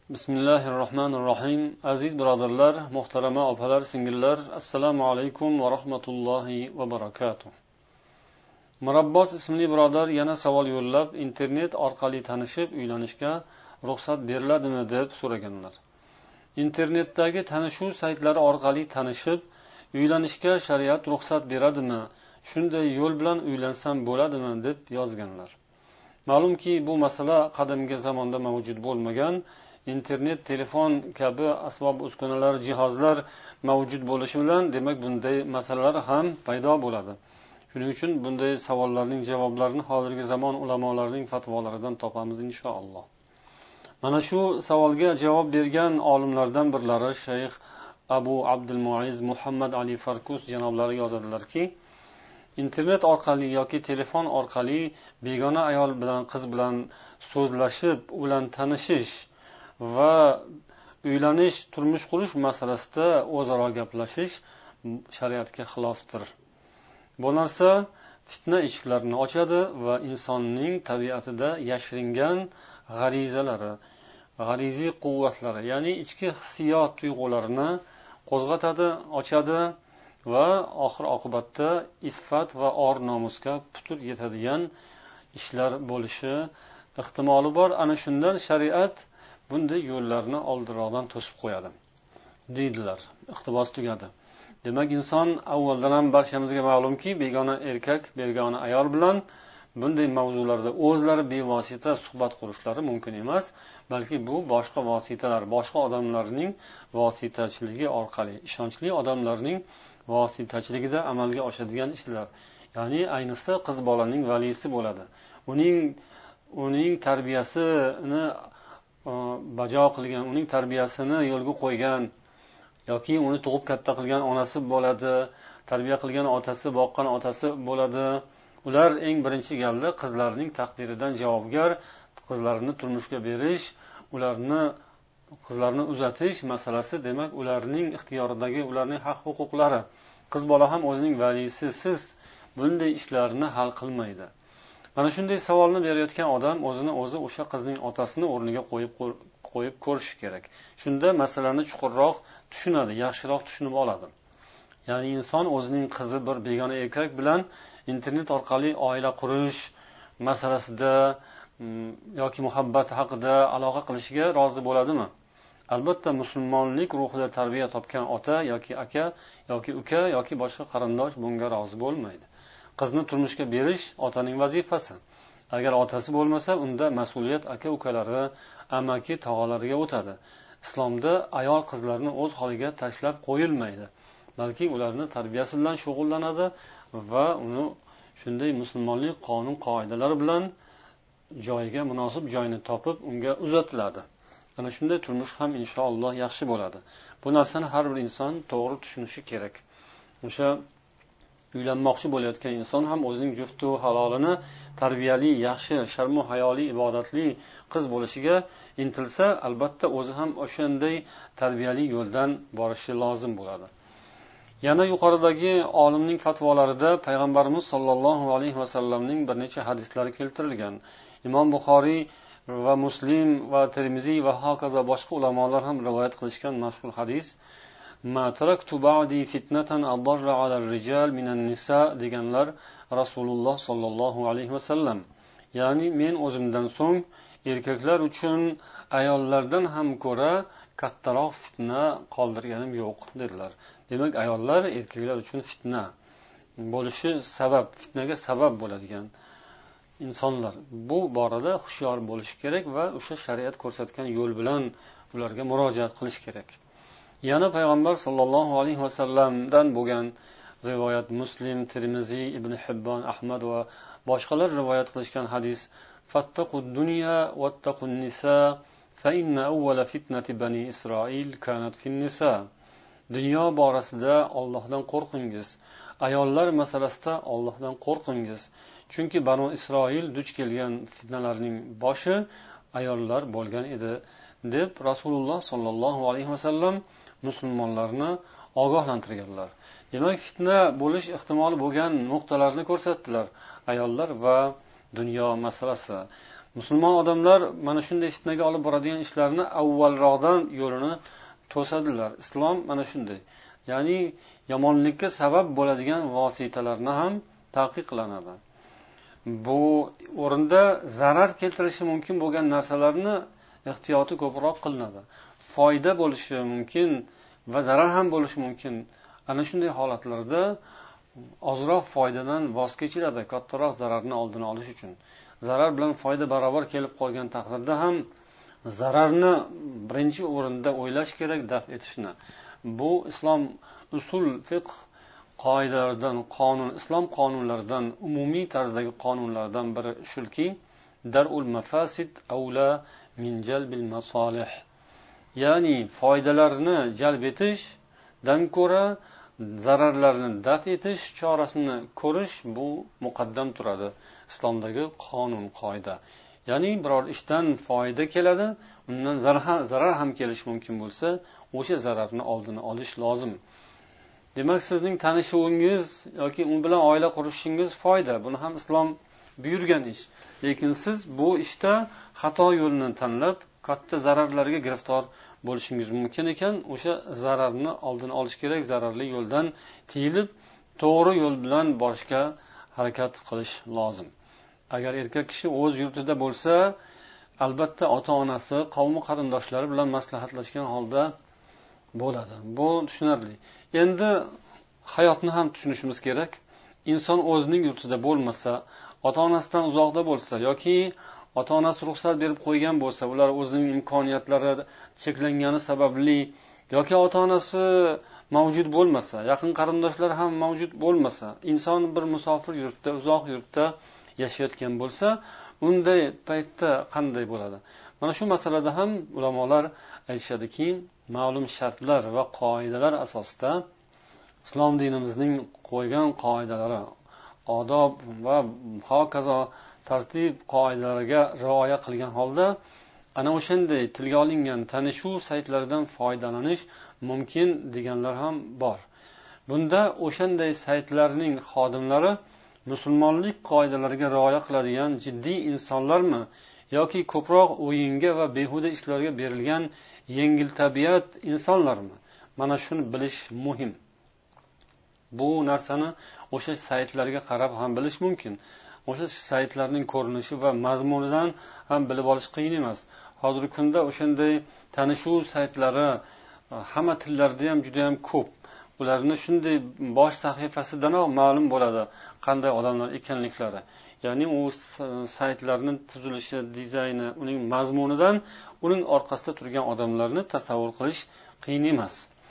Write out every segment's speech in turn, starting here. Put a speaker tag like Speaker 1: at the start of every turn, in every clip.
Speaker 1: Bismillahirrohmanirrohim. Aziz birodarlar, muhtarama opalar, singillar, assalomu alaykum va rahmatullohi va barakatuh. Murabbos ismli birodar yana savol yo'llab, internet orqali tanishib uylanishga ruxsat beriladimi deb so'raganlar. Internetdagi tanishuv saytlari orqali tanishib uylanishga shariat ruxsat beradimi? Shunday yo'l bilan uylansam bo'ladimi deb yozganlar. Ma'lumki, bu masala qadimgi zamonda mavjud bo'lmagan. Internet, telefon kabi asbob uskunalar, jihozlar mavjud bo'lishi bilan demak bunday masalalar ham paydo bo'ladi. Shuning uchun bunday savollarning javoblarini hozirgi zamon ulamolarining fatvolaridan topamiz inshaalloh. Mana shu savolga javob bergan olimlardan birlari Shayx Abu Abdul Muiz Muhammad Ali Farkus janoblari yozadilarki, internet orqali yoki telefon orqali begona ayol bilan, qiz bilan so'zlashib, ular tanishish va uylanish, turmush qurish masalasida o'zaro gaplashish shariatga xilofdir. Bu narsa fitna eshiklarini ochadi va insonning tabiatida yashiringan g'arizalari, g'ariziy quvvatlari, ya'ni ichki hissiyot tuyg'ularini qo'zg'atadi, ochadi va oxir oqibatda iffat va or nomusga putur yetadigan ishlar bo'lishi ehtimoli bor. Ana shundan shariat bunday yo'llarni oldinroqdan to'sib qo'yadi deydilar. Iqtibos tugadi. Demak, inson avvaldan ham barchamizga ma'lumki, begona erkak, begona ayol bilan bunday mavzularda o'zlari bevosita suhbat qurishlari mumkin emas, balki bu boshqa vositalar, boshqa odamlarning vositachiligi orqali, ishonchli odamlarning vositachiligida amalga oshadigan ishlar. Ya'ni ayniqsa qiz bolaning valisi bo'ladi. Uning tarbiyasini bajo qilgan, uning tarbiyasini yo'lga qo'ygan yoki uni tug'ib katta qilgan onasi bo'ladi, tarbiya qilgan otasi, boqqan otasi bo'ladi. Ular eng birinchi galda qizlarining taqdiridan javobgar, qizlarini turmushga berish, qizlarni uzatish masalasi, demak, ularning ixtiyoridagi, ularning haq-huquqlari. Qiz bola ham o'zining valisisiz bunday ishlarni hal qilmaydi. Mana shunday savolni berayotgan odam o'zini o'zi o'sha qizning otasini o'rniga qo'yib ko'rishi kerak. Shunda masalani chuqurroq tushunadi, yaxshiroq tushunib oladi. Ya'ni inson o'zining qizi bir begona erkak bilan internet orqali oila qurish masalasida yoki muhabbat haqida aloqa qilishiga rozi bo'ladimi? Albatta, musulmonlik ruhida tarbiya topgan ota yoki aka yoki uka yoki boshqa qarindosh bunga rozi bo'lmaydi. Qizni turmushga berish otaning vazifasi. Agar otasi bo'lmasa, unda mas'uliyat aka-ukalari, amaki, tog'alariga o'tadi. Islomda ayol qizlarni o'z holiga tashlab qo'yilmaydi, balki ularni tarbiyasi bilan shug'ullanadi va uni shunday musulmonlik qonun qoidalari bilan joyiga munosib joyini topib unga uzatiladi. Ana shunday turmush ham inshaalloh yaxshi bo'ladi. Bu narsani har bir inson to'g'ri tushunishi kerak. O'sha uylanmoqchi bo'layotgan inson ham o'zining juftu halolini tarbiyali, yaxshi, sharmu hayoli, ibodatli qiz bo'lishiga intilsa, albatta o'zi ham o'shanday tarbiyali yo'ldan borishi lozim bo'ladi. Yana yuqoridagi olimning fatvolarida payg'ambarimiz sollallohu alayhi vasallamning bir necha hadislari keltirilgan. Imom Buxoriy va Muslim va Termiziy va hokazo boshqa ulamolar ham rivoyat qilishgan mashhur hadis "Ma taraktu ba'di fitnatan adarra 'ala ar-rijal min an-nisa" deganlar Rasululloh sollallohu alayhi vasallam. Ya'ni men o'zimdan so'ng erkaklar uchun ayollardan ham ko'ra kattaroq fitna qoldirganim yo'q dedilar. Demak, ayollar erkaklar uchun fitna bo'lishi sabab, fitnaga sabab bo'ladigan insonlar. Bu borada hushyor bo'lish kerak va o'sha shariat ko'rsatgan yo'l bilan ularga murojaat qilish kerak. Yana payg'ambar sollallohu alayhi vasallamdan bo'lgan rivoyat Muslim, Termiziy, Ibn Hibbon, Ahmad va boshqalar rivoyat qilishgan hadis "Fattaqud dunya wattaqun nisa fa inna awwala fitnati bani Isroil kanat fin nisa." Dunyo borasida Allohdan qo'rqingiz, ayollar masalasida Allohdan qo'rqingiz. Chunki Banu Isroil duch kelgan fitnalarning boshi ayollar bo'lgan edi deb Rasululloh sollallohu alayhi vasallam musulmonlarni ogohlantirganlar. Demak, fitna bo'lish ehtimoli bo'lgan nuqtalarni ko'rsatdilar. Ayollar va dunyo masalasi. musulmon odamlar mana shunday fitnaga olib boradigan ishlarni avvalroqdan yo'lini to'sadilar. Islom mana shunday. Ya'ni yomonlikka sabab bo'ladigan vositalarni ham taqiqlanadi. Bu o'rinda zarar keltirishi mumkin bo'lgan narsalarni ehtiyoti ko'proq qilinadi. Foyda bo'lishi mumkin va zarar ham bo'lishi mumkin. Ana shunday holatlarda ozroq foydadan voz kechiladi, kattaroq zararni oldini olish uchun. Zarar bilan foyda barobar kelib qolgan taqdirda ham zararni birinchi o'rinda o'ylash kerak, daf etishni. Bu islom usul fiqh qoidalaridan, islom qonunlaridan, umumiy tarzdagi qonunlardan biri shuki, darul mafasid aula min jalbil masalih. Ya'ni foydalarni jalb etishdan ko'ra zararlarni daf etish chorasini ko'rish bu muqaddam turadi islomdagi qonun qoida. Ya'ni biror ishdan foyda keladi, undan zarar ham kelishi mumkin bo'lsa, o'sha zararni oldini olish lozim. Demak, sizning tanishuvingiz yoki u bilan oila qurishingiz foyda. Buni ham islom buyurgan ish. Lekin siz bu ishda xato yo'lni tanlab, katta zararlarga giriftor bo'lishingiz mumkin ekan, o'sha zararni oldini olish kerak, zararli yo'ldan tiyilib, to'g'ri yo'l bilan borishga harakat qilish lozim. Agar erkak kishi o'z yurtida bo'lsa, albatta ota-onasi, qavmi qarindoshlari bilan maslahatlashgan holda bo'ladi. Bu tushunarli. Endi hayotni ham tushunishimiz kerak. Inson o'zining yurtida bo'lmasa, ota-onasidan uzoqda bo'lsa yoki ota-onasi ruxsat berib qo'ygan bo'lsa, ular o'zining imkoniyatlari cheklangani sababli yoki ota-onasi mavjud bo'lmasa, yaqin qarindoshlar ham mavjud bo'lmasa, inson bir musofir yurtda, uzoq yurtda yashayotgan bo'lsa, unday paytda qanday bo'ladi? Mana shu masalada ham ulamolar aytishadiki, ma'lum shartlar va qoidalar asosida islom dinimizning qo'ygan qoidalari, odob va hokazo tartib qoidalariga rioya qilgan holda ana o'shanday tilga olingan tanishuv saytlaridan foydalanish mumkin deganlar ham bor. Bunda o'shanday saytlarning xodimlari musulmonlik qoidalariga rioya qiladigan jiddiy insonlarmi yoki ko'proq o'yinga va behuda ishlarga berilgan yengil tabiat insonlarmi? Mana shuni bilish muhim. Bu narsani o'sha saytlarga qarab ham bilish mumkin. O'sha saytlarning ko'rinishi va mazmunidan ham bilib olish qiyin emas. Hozirgi kunda o'shanday tanishuv saytlari hamma tillarda ham juda ham ko'p. Ularni shunday bosh sahifasidan ma'lum bo'ladi qanday odamlar ekanliklari. Ya'ni u saytlarning tuzilishi, dizayni, uning mazmunidan uning orqasida turgan odamlarni tasavvur qilish qiyin emas.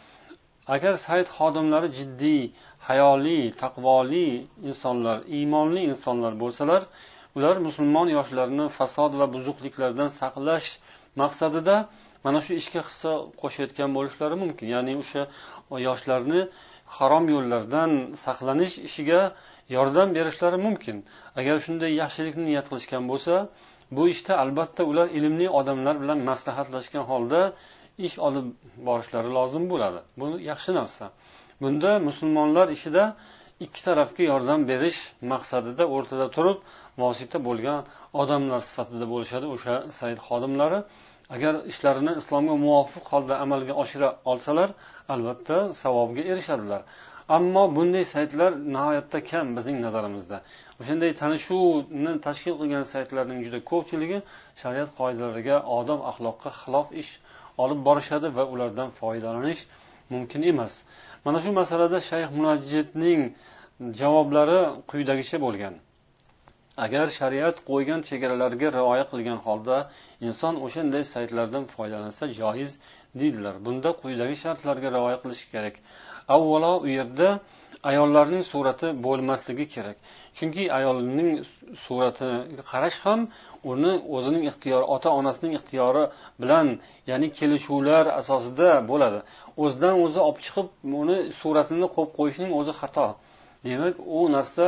Speaker 1: Agar sayt xodimlari jiddiy, hayoli, taqvoli insonlar, iymonli insonlar bo'lsalar, ular musulmon yoshlarni fasod va buzuqliklardan saqlash maqsadida mana shu ishga hissa qo'shayotgan bo'lishlari mumkin. Ya'ni o'sha yoshlarni harom yo'llardan saqlanish ishiga yordam berishlari mumkin. Agar shunday yaxshilikni niyat qilishgan bo'lsa, bu ishda albatta ular ilmli odamlar bilan maslahatlashgan holda ish olib borishlari lozim bo'ladi. Bu yaxshi narsa. Bunda musulmonlar ishida ikki tarafga yordam berish maqsadida o'rtada turib, vosita bo'lgan odamlar sifatida bo'lishadi o'sha sayt xodimlari. Agar ishlarini islomga muvofiq holda amalga oshira olsalar, albatta savobga erishadilar. Ammo bunday saytlar nihoyatda kam bizning nazarimizda. O'shanday tanishuvni tashkil qilgan saytlarning juda ko'pchiligi shariat qoidalariga, odob axloqqa xilof ish olib borishadi va ulardan foydalanish mumkin emas. Mana shu masalada Shayx Munajjidning javoblari quyidagicha bo'lgan. Agar shariat qo'ygan chegaralarga rioya qilgan holda inson o'shanday saytlardan foydalansa joiz deydilar. Bunda quyidagi shartlarga rioya qilish kerak. Avvalo, u yerda ayollarning surati bo'lmasligi kerak. Chunki ayolning suratiga qarash ham uni o'zining ixtiyori, ota-onasining ixtiyori bilan, ya'ni kelishuvlar asosida bo'ladi. O'zidan o'zi olib chiqib, uni suratini qo'yib qo'yishning o'zi xato. Demak, u narsa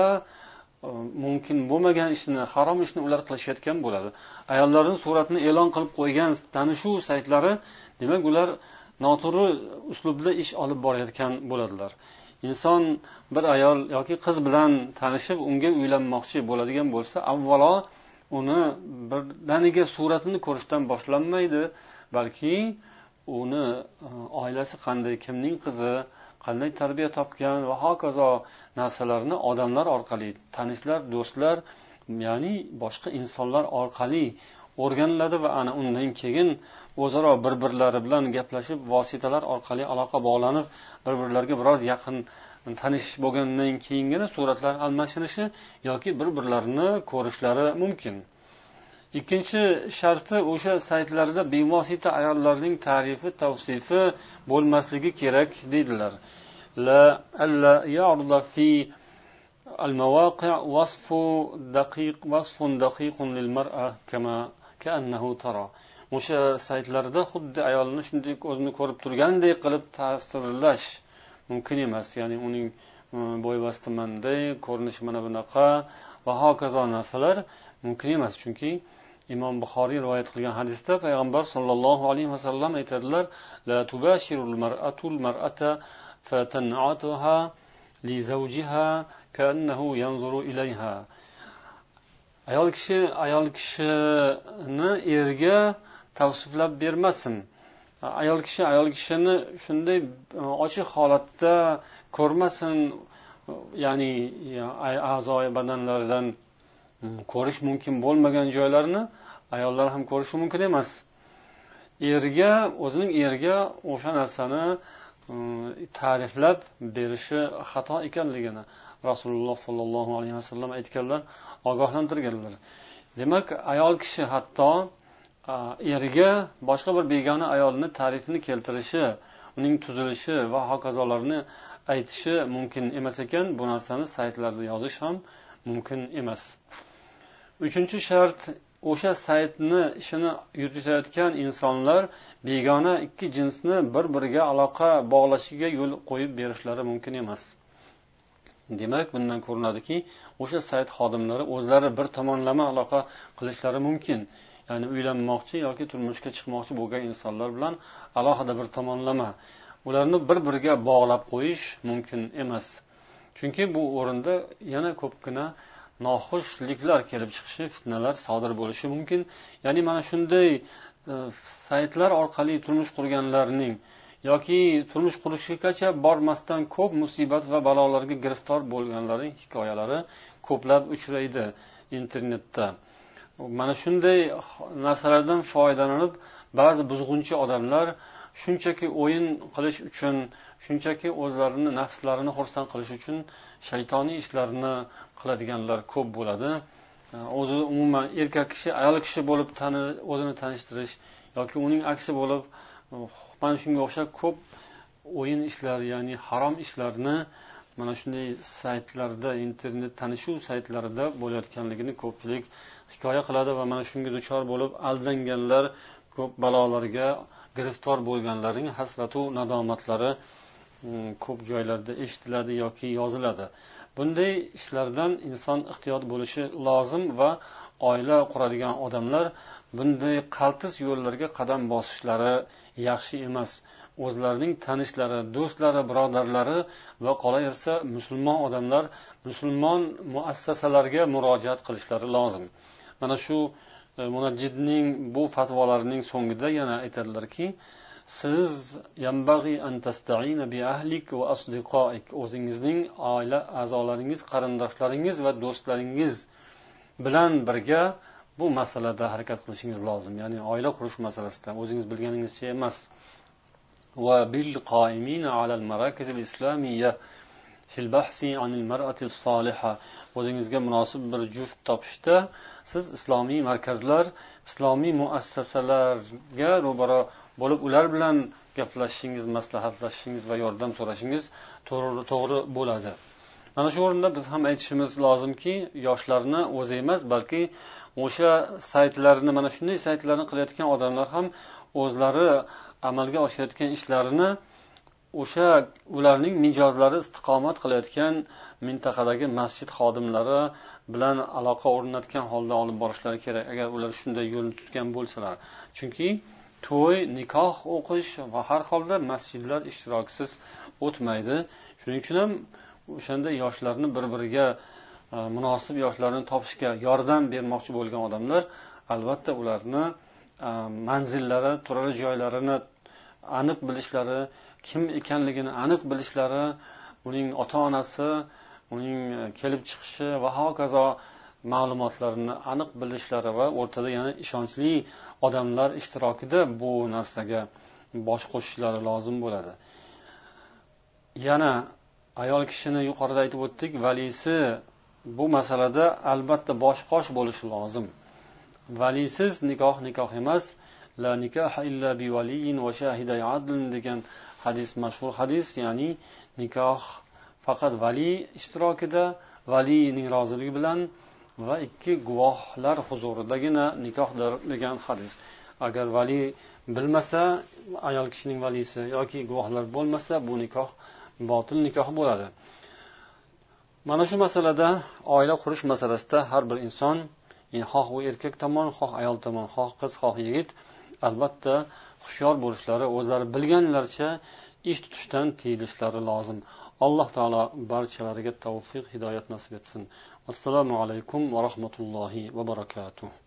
Speaker 1: mumkin bo'lmagan ishni, harom ishni ular qilishayotgan bo'ladi. Ayollarning suratini e'lon qilib qo'ygan tanishuv saytlari, demak, ular noto'g'ri uslubda ish olib borayotgan bo'ladilar. Inson bir ayol yoki qiz bilan tanishib, unga uylanmoqchi bo'ladigan bo'lsa, avvalo uni birdaniga suratini ko'rishdan boshlanmaydi, balki uni oilasi qanday, kimning qizi, qanday tarbiya topgan va hokazo narsalarni odamlar orqali, tanishlar, do'stlar, ya'ni boshqa insonlar orqali o'rganiladi va ana undan keyin o'zaro bir-birlari bilan gaplashib, vositalar orqali aloqa bog'lanib, bir-birlariga biroz yaqin tanish bo'lgandan keyingina suratlar almashinishi yoki bir-birlarini ko'rishlari mumkin. Ikkinchi sharti, o'sha saytlarda bevosita ayollarning ta'rifi, tavsifi bo'lmasligi kerak deydilar. La alla ya'rida fi al-mawaqi' wasfun daqiqun lil mar'a kama ka'annahu tara. O'sha saytlarda xuddi ayolni shunday o'zini ko'rib turgandek qilib tasvirlash mumkin emas. Ya'ni uning bo'y-basti manday, ko'rinishi mana bunaqa va hokazo narsalar mumkin emas. Chunki Imom Buxoriy rivoyat qilgan hadisda payg'ambar sollallohu alayhi vasallam aytadilar: "La tubashirul mar'atul mar'ata fatan'atuha li zawjiha ka'annahu yanzuru ilayha." Ayol kishini erga tavsiflab bermasin. Ayol kishini shunday ochiq holatda ko'rmasin, ya'ni a'zoy badanlaridan ko'rish mumkin bo'lmagan joylarni ayollar ham ko'rishi mumkin emas. O'zining erga o'sha narsani ta'riflab berishi xato ekanligini Rasululloh sollallohu alayhi vasallam aytganlar, ogohlantirganlar. Demak, ayol kishi hatto erga boshqa bir begona ayolni ta'rifini keltirishi, uning tuzilishi va hokazolarni aytishi mumkin emas ekan, bu narsani saytlarda yozish ham mumkin emas. Uchinchi shart, o'sha saytni ishini yuritayotgan insonlar begona ikki jinsni bir-biriga aloqa bog'lashiga yo'l qo'yib berishlari mumkin emas. Demak, bundan ko'rinadiki, o'sha sayt xodimlari o'zlari bir tomonlama aloqa qilishlari mumkin. Ya'ni uylanmoqchi yoki turmushga chiqmoqchi bo'lgan insonlar bilan alohida bir tomonlama ularni bir-biriga bog'lab qo'yish mumkin emas. Chunki bu o'rinda yana ko'pgina noxushliklar kelib chiqishi, fitnalar sodir bo'lishi mumkin. Ya'ni mana shunday saytlar orqali turmush qurganlarning yoki turmush qurishgacha bormasdan ko'p musibat va balolarga giriftor bo'lganlarning hikoyalari ko'plab uchraydi internetda. Mana shunday narsalardan foydalanib, ba'zi buzg'unchi odamlar shunchaki o'yin qilish uchun, shunchaki o'zlarini nafslarini xursand qilish uchun shaytoniy ishlarni qiladiganlar ko'p bo'ladi. O'zi umuman erkak kishi ayol kishi bo'lib o'zini tanishtirish yoki uning aksi bo'lib mana shunga o'xshab ko'p o'yin ishlar, ya'ni harom ishlarni mana shunday saytlarda, internet tanishuv saytlarida bo'layotganligini ko'pchilik hikoya qiladi va mana shunga duchor bo'lib aldanganlar, ko'p balolarga giriftor bo'lganlarning hasratu nadomatlari ko'p joylarda eshitiladi yoki yoziladi. Bunday ishlardan inson ehtiyot bo'lishi lozim va oila quradigan odamlar bunday qaltis yo'llarga qadam bosishlari yaxshi emas. O'zlarining tanishlari, do'stlari, birodarlari va qolaversa musulmon odamlar musulmon muassasalarga murojaat qilishlari lozim. Mana shu Munajjidning bu fatvolarining so'ngida yana aytadilarki, siz yambag'i an tasta'ina bi ahlik va asdiqoik, o'zingizning oila a'zolaringiz, qarindoshlaringiz va do'stlaringiz bilan birga bu masalada harakat qilishingiz lozim. Ya'ni oila qurish masalasida o'zingiz bilganingizcha emas. Va bil qoimina alal marakiz al-islamiyya fil bahsi anil mar'ati as-soliha, o'zingizga munosib bir juft topishda siz islomiy markazlar, islomiy muassasalarga ro'baro bo'lib ular bilan gaplashishingiz, maslahatlashishingiz va yordam so'rashingiz to'g'ri bo'ladi. Mana shu o'rinda biz ham aytishimiz lozimki, yoshlarni o'zi emas, balki o'sha saytlarni, mana shunday saytlarni qilayotgan odamlar ham o'zlari amalga oshirayotgan ishlarini o'sha ularning mijozlari istiqomat qilayotgan mintaqadagi masjid xodimlari bilan aloqa o'rnatgan holda olib borishlari kerak, agar ular shunday yo'lni tutgan bo'lsalar. Chunki to'y, nikoh o'qish va har holda masjidlar ishtirokisiz o'tmaydi. Shuning uchun ham o'shanda yoshlarni bir-biriga munosib yoshlarni topishga yordam bermoqchi bo'lgan odamlar albatta ularni manzillari, turar joylarini aniq bilishlari, kim ekanligini aniq bilishlari, uning ota-onasi, uning kelib chiqishi va hokazo ma'lumotlarini aniq bilishlari va o'rtada yana ishonchli odamlar ishtirokida bu narsaga bosh qo'shishlari lozim bo'ladi. Yana ayol kishini yuqorida aytib o'tdik, valisi bu masalada albatta bosh-qosh bo'lishi lozim. Valisiz nikoh emas. La nikaha illa bi valiyin va shahiday adl degan hadis mashhur hadis, ya'ni nikoh faqat vali ishtirokida, valining roziligi bilan va ikki guvohlar huzuridagina nikohdir degan hadis. Agar vali bilmasa, ayol kishining valisi yoki guvohlar bo'lmasa, bu nikoh botil nikoh bo'ladi. Mana shu masalada, oila qurish masalasida har bir inson, xoh u erkak tomon, xoh ayol tomon, xoh qiz, xoh yigit, albatta hushyor bo'lishlari, o'zlari bilganlarcha ish tutishdan tiyilishlari lozim. Alloh taolo barchalariga tavfiq, hidoyat nasib etsin. Assalomu alaykum va rahmatullohi va barakatuh.